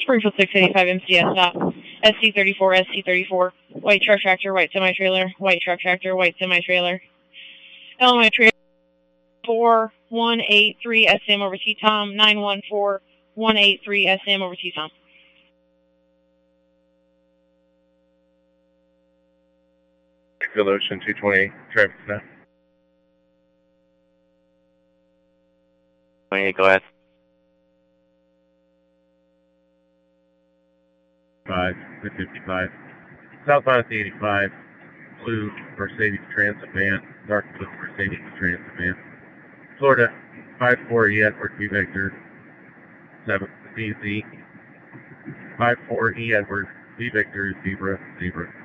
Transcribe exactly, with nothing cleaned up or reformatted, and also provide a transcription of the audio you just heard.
Springfield six eighty-five M C S stop. S C thirty-four, S C thirty-four. White truck tractor, white semi-trailer. White truck tractor, white semi-trailer. Illinois trailer four one eight three S M over T Tom. nine one four one eight three S M over T Tom. Springfield Ocean two twenty-eight, traffic stop. twenty-eight, go ahead. five, fifty-five. Southbound eighty-five, blue Mercedes Transit van, dark blue Mercedes Transit van. Florida, five four E Edward V Victor, seven D Z. five four E Edward V Victor, zebra, zebra.